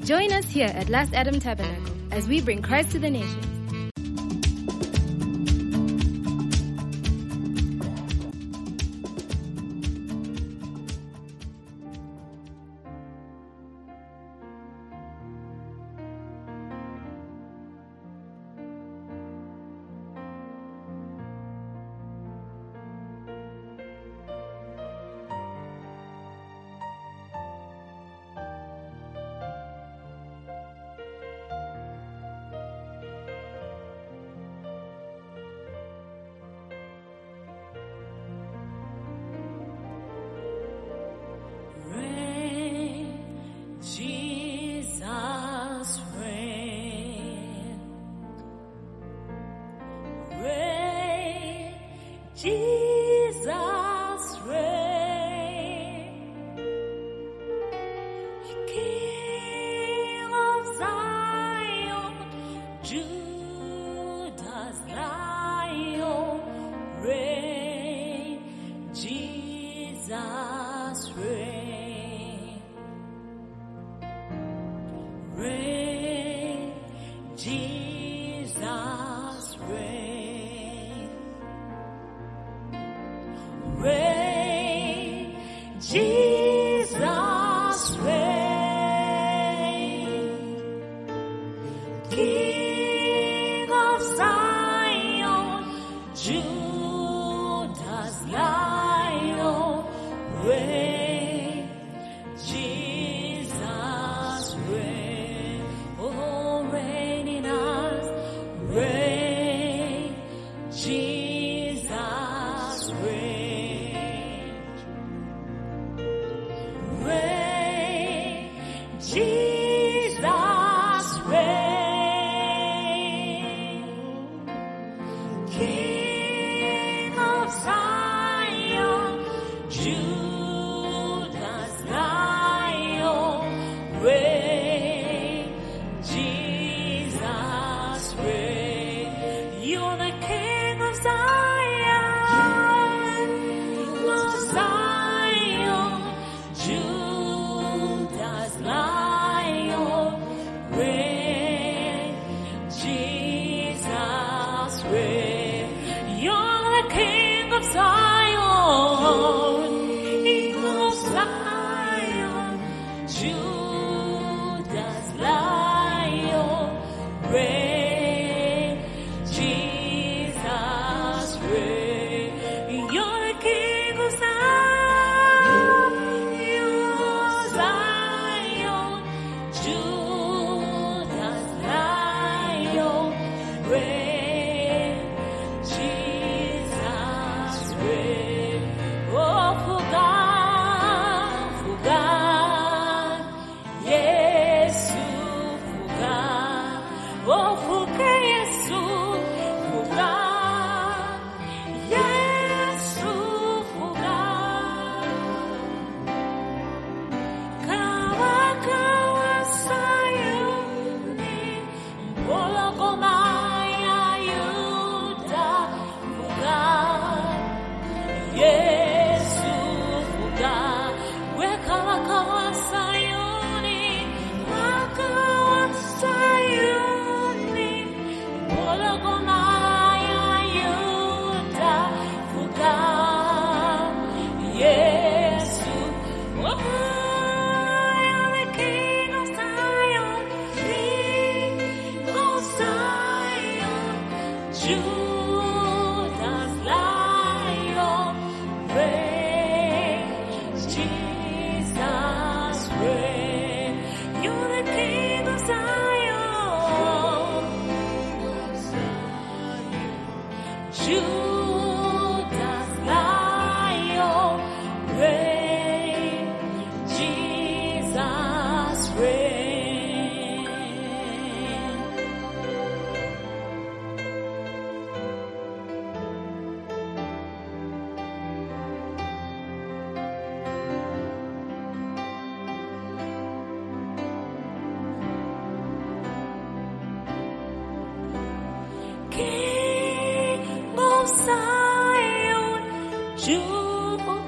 Join us here at Last Adam Tabernacle as we bring Christ to the nations.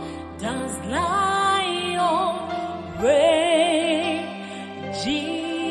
Judas Lion, reign, Jesus.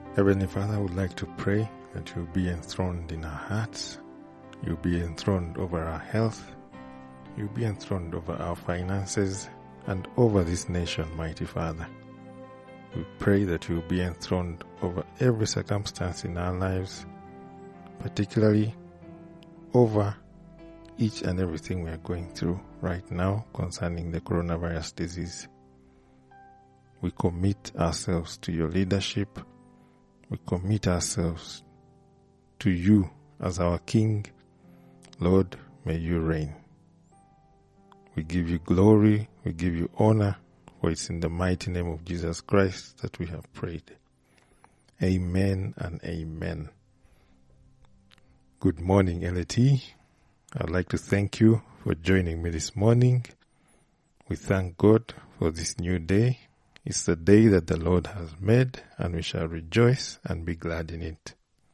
Heavenly Father, I would like to pray that you'll be enthroned in our hearts, you'll be enthroned over our health, you'll be enthroned over our finances, and over this nation, mighty Father. We pray that you'll be enthroned over every circumstance in our lives, particularly over each and everything we are going through right now concerning the coronavirus disease. We commit ourselves to your leadership. We commit ourselves to you as our King. Lord, may you reign. We give you glory, we give you honor, for it's in the mighty name of Jesus Christ that we have prayed. Amen and amen. Good morning, LAT. I'd like to thank you for joining me this morning. We thank God for this new day. It's the day that the Lord has made, and we shall rejoice and be glad in it.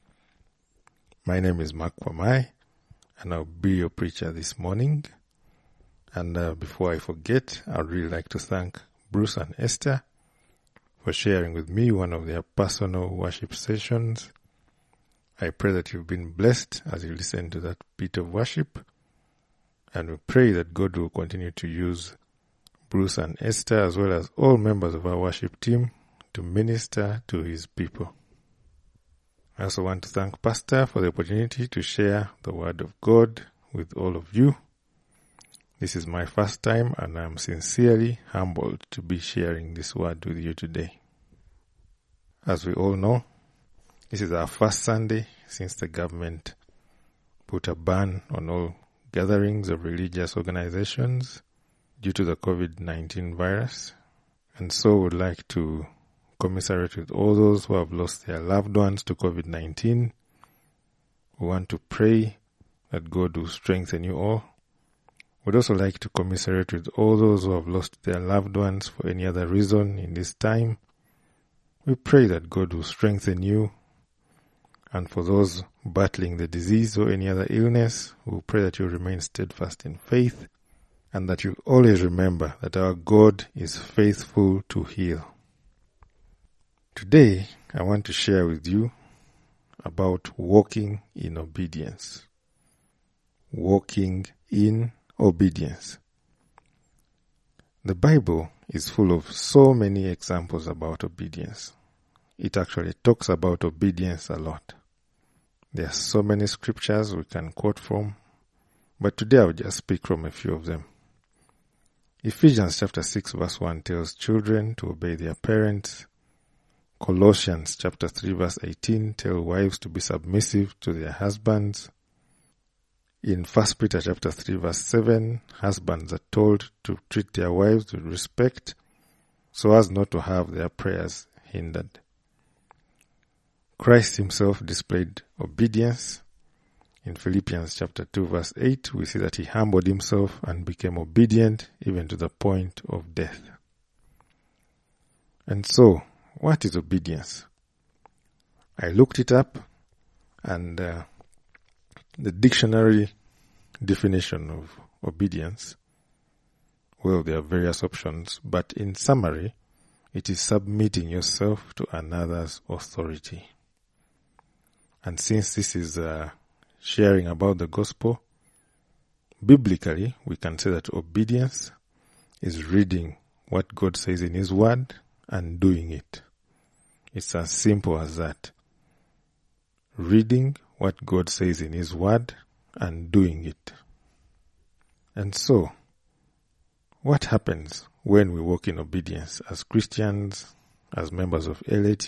My name is Mark Wamai, and I'll be your preacher this morning. And before I forget, I'd really like to thank Bruce and Esther for sharing with me one of their personal worship sessions. I pray that you've been blessed as you listen to that bit of worship, and we pray that God will continue to use Bruce and Esther as well as all members of our worship team to minister to his people. I also want to thank Pastor for the opportunity to share the word of God with all of you. This is my first time, and I'm sincerely humbled to be sharing this word with you today. As we all know, this is our first Sunday since the government put a ban on all gatherings of religious organizations due to the COVID-19 virus. And so would like to commiserate with all those who have lost their loved ones to COVID-19. We want to pray that God will strengthen you all. We'd also like to commiserate with all those who have lost their loved ones for any other reason in this time. We pray that God will strengthen you. And for those battling the disease or any other illness, we pray that you remain steadfast in faith and that you always remember that our God is faithful to heal. Today, I want to share with you about walking in obedience. Walking in obedience. The Bible is full of so many examples about obedience. It actually talks about obedience a lot. There are so many scriptures we can quote from, but today I'll just speak from a few of them. Ephesians chapter 6 verse 1 tells children to obey their parents. Colossians chapter 3 verse 18 tell wives to be submissive to their husbands. In 1 Peter chapter 3 verse 7, husbands are told to treat their wives with respect so as not to have their prayers hindered. Christ himself displayed obedience. In Philippians chapter 2 verse 8, we see that he humbled himself and became obedient even to the point of death. And so, what is obedience? I looked it up, and the dictionary definition of obedience, well, there are various options, but in summary, it is submitting yourself to another's authority. And since this is sharing about the gospel, biblically, we can say that obedience is reading what God says in his word and doing it. It's as simple as that. Reading what God says in his word and doing it. And so, what happens when we walk in obedience as Christians, as members of LAT?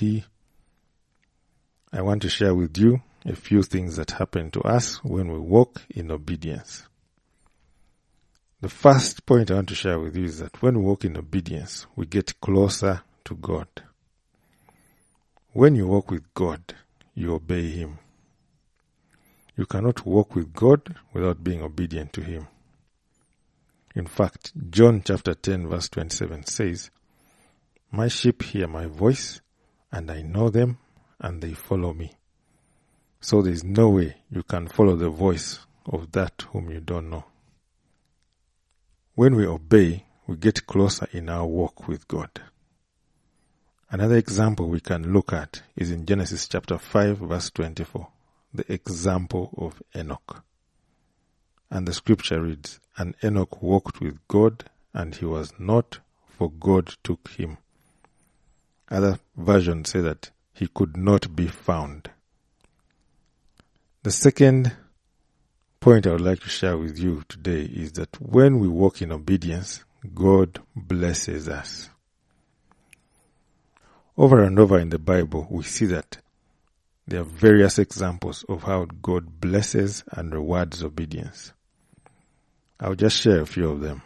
I want to share with you a few things that happen to us when we walk in obedience. The first point I want to share with you is that when we walk in obedience, we get closer to God. When you walk with God, you obey him. You cannot walk with God without being obedient to him. In fact, John chapter 10 verse 27 says, "My sheep hear my voice, and I know them, and they follow me." So there is no way you can follow the voice of that whom you don't know. When we obey, we get closer in our walk with God. Another example we can look at is in Genesis chapter 5 verse 24, the example of Enoch. And the scripture reads, "And Enoch walked with God, and he was not, for God took him." Other versions say that he could not be found. The second point I would like to share with you today is that when we walk in obedience, God blesses us. Over and over in the Bible, we see that there are various examples of how God blesses and rewards obedience. I'll just share a few of them.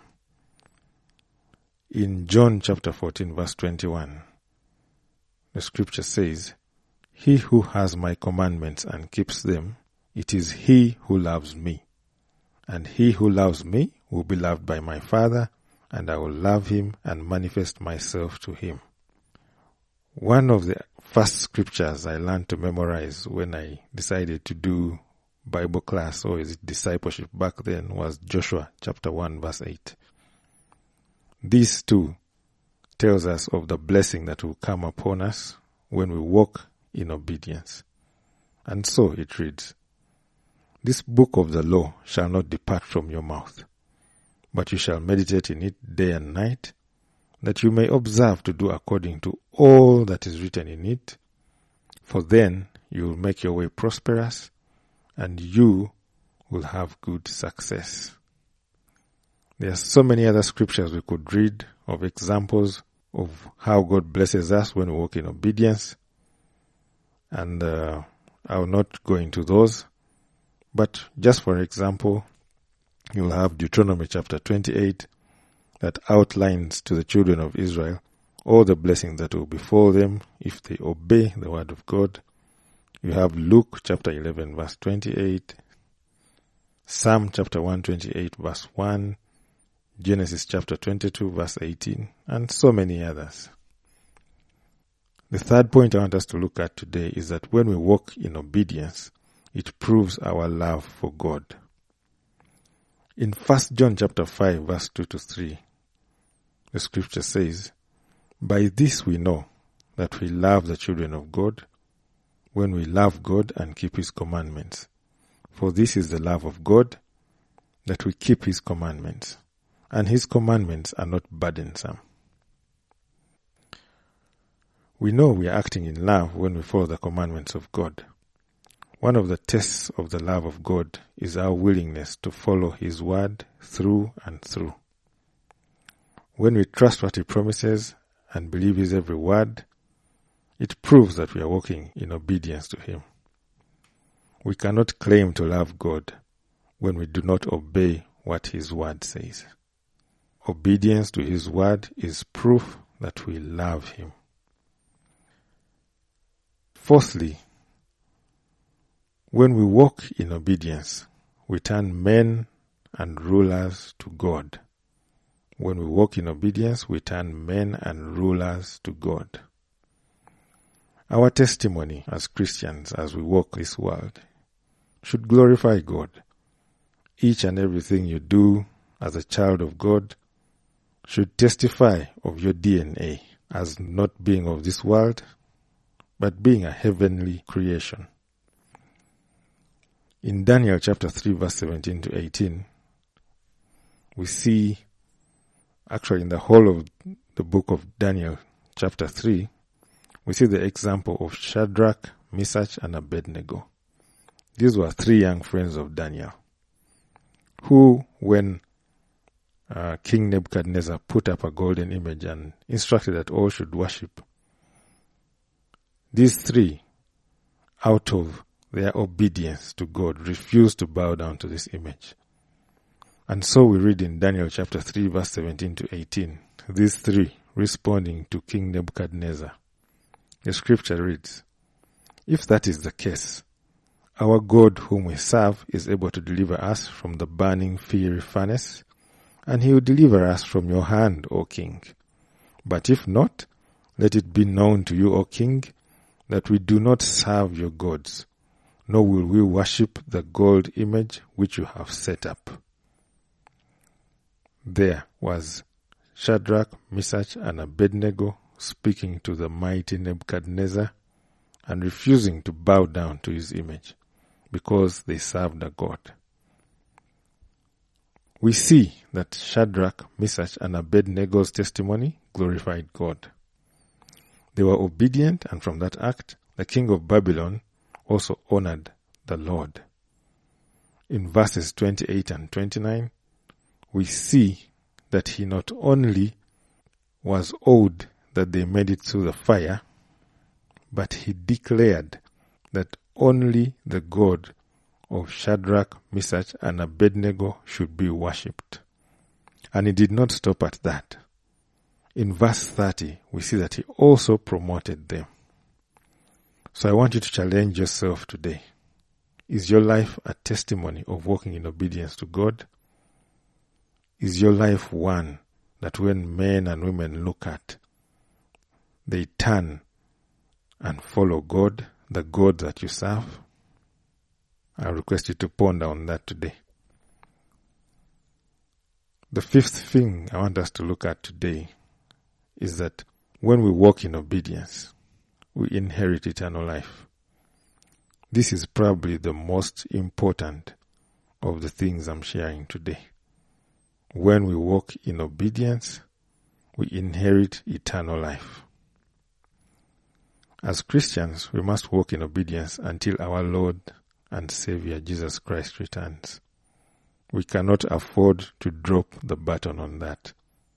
In John chapter 14 verse 21, the scripture says, "He who has my commandments and keeps them, it is he who loves me. And he who loves me will be loved by my Father, and I will love him and manifest myself to him." One of the first scriptures I learned to memorize when I decided to do Bible class, or is it discipleship back then, was Joshua chapter 1 verse 8. This too tells us of the blessing that will come upon us when we walk in obedience. And so it reads, "This book of the law shall not depart from your mouth, but you shall meditate in it day and night, that you may observe to do according to all that is written in it, for then you will make your way prosperous, and you will have good success." There are so many other scriptures we could read of examples of how God blesses us when we walk in obedience, and I will not go into those, but just for example, you'll have Deuteronomy chapter 28 that outlines to the children of Israel all the blessings that will befall them if they obey the word of God. You have Luke chapter 11 verse 28, Psalm chapter 128 verse 1, Genesis chapter 22 verse 18, and so many others. The third point I want us to look at today is that when we walk in obedience, it proves our love for God. In 1 John chapter 5 verse 2 to 3, the scripture says, "By this we know that we love the children of God, when we love God and keep his commandments. For this is the love of God, that we keep his commandments, and his commandments are not burdensome." We know we are acting in love when we follow the commandments of God. One of the tests of the love of God is our willingness to follow his word through and through. When we trust what he promises and believe his every word, it proves that we are walking in obedience to him. We cannot claim to love God when we do not obey what his word says. Obedience to his word is proof that we love him. Fourthly, when we walk in obedience, we turn men and rulers to God. When we walk in obedience, we turn men and rulers to God. Our testimony as Christians, as we walk this world, should glorify God. Each and everything you do as a child of God should testify of your DNA as not being of this world, but being a heavenly creation. In Daniel chapter 3 verse 17 to 18, we see, actually in the whole of the book of Daniel chapter 3, we see the example of Shadrach, Meshach, and Abednego. These were three young friends of Daniel, who, when King Nebuchadnezzar put up a golden image and instructed that all should worship, these three, out of their obedience to God, refused to bow down to this image. And so we read in Daniel chapter 3 verse 17 to 18, these three responding to King Nebuchadnezzar. The scripture reads, "If that is the case, our God whom we serve is able to deliver us from the burning fiery furnace, and he will deliver us from your hand, O king. But if not, let it be known to you, O king, that we do not serve your gods, nor will we worship the gold image which you have set up." There was Shadrach, Meshach, and Abednego, speaking to the mighty Nebuchadnezzar and refusing to bow down to his image because they served a god. We see that Shadrach, Meshach, and Abednego's testimony glorified God. They were obedient, and from that act, the king of Babylon also honored the Lord. In verses 28 and 29, we see that he not only was awed that they made it through the fire, but he declared that only the God of Shadrach, Meshach, and Abednego should be worshipped. And he did not stop at that. In verse 30, we see that he also promoted them. So I want you to challenge yourself today. Is your life a testimony of walking in obedience to God? Is your life one that when men and women look at, they turn and follow God, the God that you serve? I request you to ponder on that today. The fifth thing I want us to look at today is that when we walk in obedience, we inherit eternal life. This is probably the most important of the things I'm sharing today. When we walk in obedience, we inherit eternal life. As Christians, we must walk in obedience until our Lord and Savior Jesus Christ returns. We cannot afford to drop the button on that.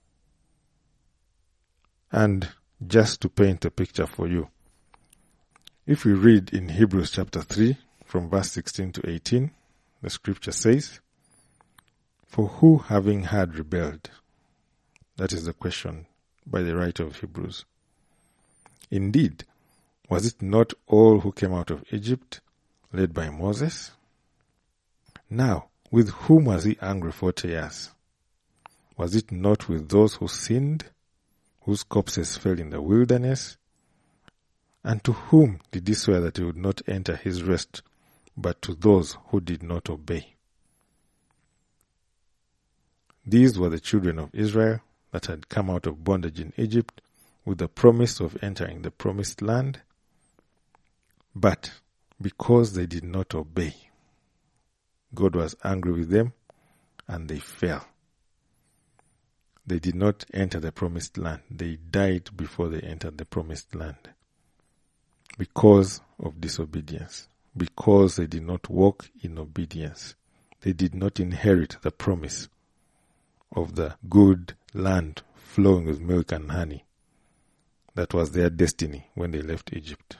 And just to paint a picture for you, if we read in Hebrews chapter 3 from verse 16 to 18, the scripture says, "For who having had rebelled?" That is the question by the writer of Hebrews. "Indeed, was it not all who came out of Egypt, led by Moses? Now, with whom was he angry 40 years? Was it not with those who sinned, whose corpses fell in the wilderness? And to whom did he swear that he would not enter his rest, but to those who did not obey?" These were the children of Israel that had come out of bondage in Egypt with the promise of entering the promised land. But because they did not obey, God was angry with them and they fell. They did not enter the promised land. They died before they entered the promised land because of disobedience, because they did not walk in obedience. They did not inherit the promise of the good land flowing with milk and honey. That was their destiny when they left Egypt.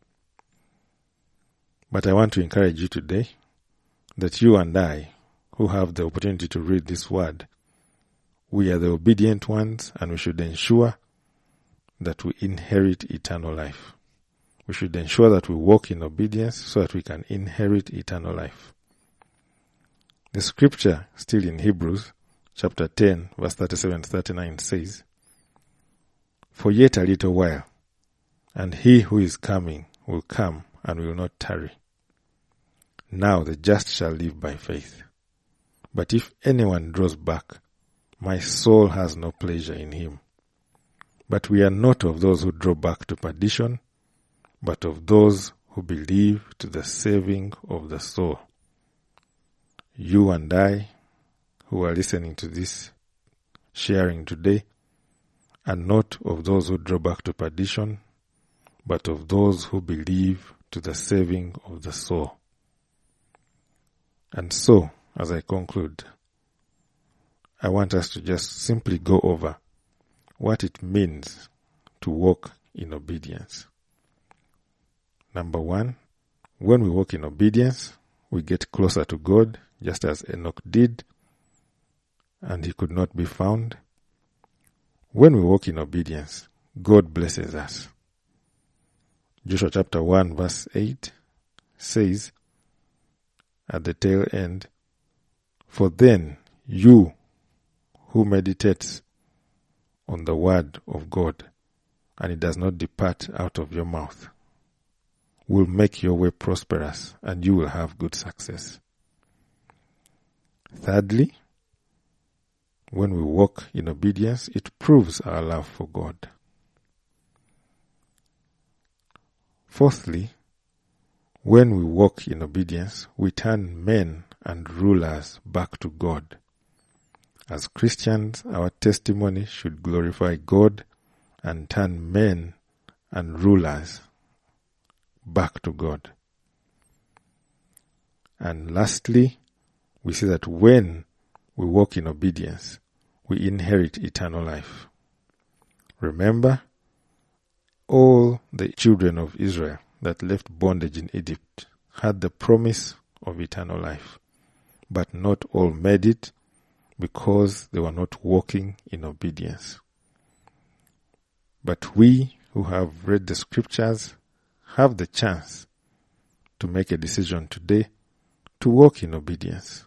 But I want to encourage you today that you and I, who have the opportunity to read this word, we are the obedient ones, and we should ensure that we inherit eternal life. We should ensure that we walk in obedience so that we can inherit eternal life. The scripture, still in Hebrews, chapter 10, verse 37-39 says, "For yet a little while, and he who is coming will come and will not tarry. Now the just shall live by faith. But if anyone draws back, my soul has no pleasure in him. But we are not of those who draw back to perdition, but of those who believe to the saving of the soul." You and I, who are listening to this sharing today, are not of those who draw back to perdition, but of those who believe to the saving of the soul. And so, as I conclude, I want us to just simply go over what it means to walk in obedience. Number one, when we walk in obedience, we get closer to God, just as Enoch did, and he could not be found. When we walk in obedience, God blesses us. Joshua chapter 1 verse 8 says at the tail end, "For then you who meditates on the word of God, and it does not depart out of your mouth, will make your way prosperous, and you will have good success." Thirdly, when we walk in obedience, it proves our love for God. fourthly, when we walk in obedience, we turn men and rulers back to God. As Christians, our testimony should glorify God and turn men and rulers back to God. And lastly, we see that when we walk in obedience, we inherit eternal life. Remember, all the children of Israel that left bondage in Egypt had the promise of eternal life, but not all made it because they were not walking in obedience. But we who have read the scriptures have the chance to make a decision today to walk in obedience,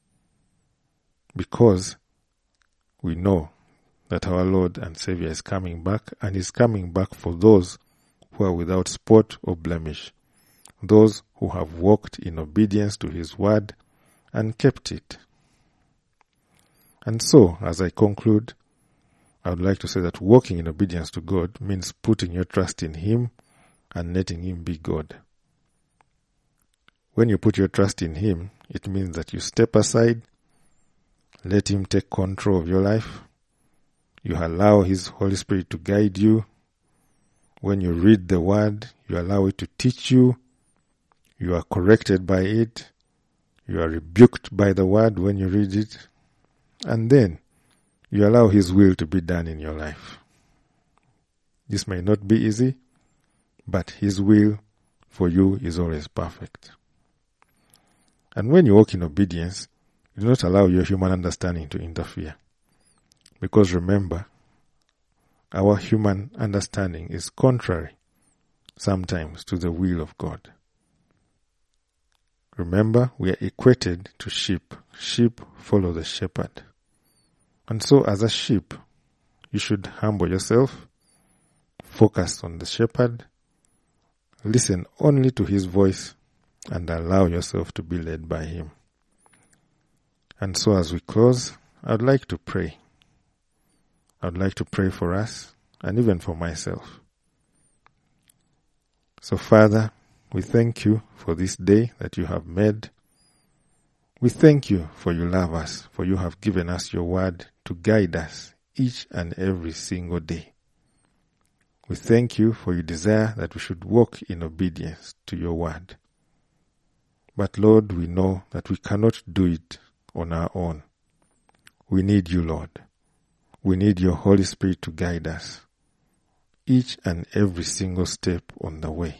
because we know that our Lord and Savior is coming back, and is coming back for those who are without spot or blemish, those who have walked in obedience to His word and kept it. And so, as I conclude, I would like to say that walking in obedience to God means putting your trust in Him and letting Him be God. When you put your trust in Him, it means that you step aside, let Him take control of your life. You allow His Holy Spirit to guide you. When you read the Word, you allow it to teach you. You are corrected by it. You are rebuked by the Word when you read it. And then you allow His will to be done in your life. This may not be easy, but His will for you is always perfect. And when you walk in obedience, you do not allow your human understanding to interfere. Because remember, our human understanding is contrary sometimes to the will of God. Remember, we are equated to sheep. Sheep follow the shepherd. And so as a sheep, you should humble yourself, focus on the shepherd, listen only to his voice, and allow yourself to be led by him. And so as we close, I'd like to pray. I'd like to pray for us and even for myself. So Father, we thank you for this day that you have made. We thank you for you love us, for you have given us your word to guide us each and every single day. We thank you for your desire that we should walk in obedience to your word. But Lord, we know that we cannot do it on our own. We need you, Lord. We need your Holy Spirit to guide us each and every single step on the way.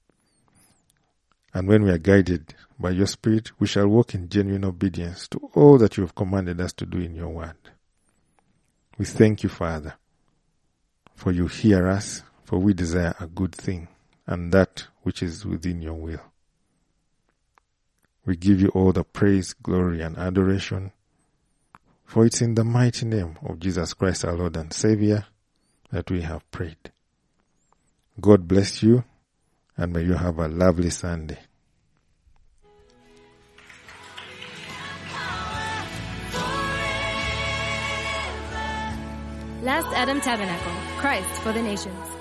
And when we are guided by your Spirit, we shall walk in genuine obedience to all that you have commanded us to do in your word. We thank you, Father, for you hear us, for we desire a good thing, and that which is within your will. We give you all the praise, glory, and adoration, for it's in the mighty name of Jesus Christ, our Lord and Savior, that we have prayed. God bless you, and may you have a lovely Sunday. Last Adam Tabernacle, Christ for the Nations.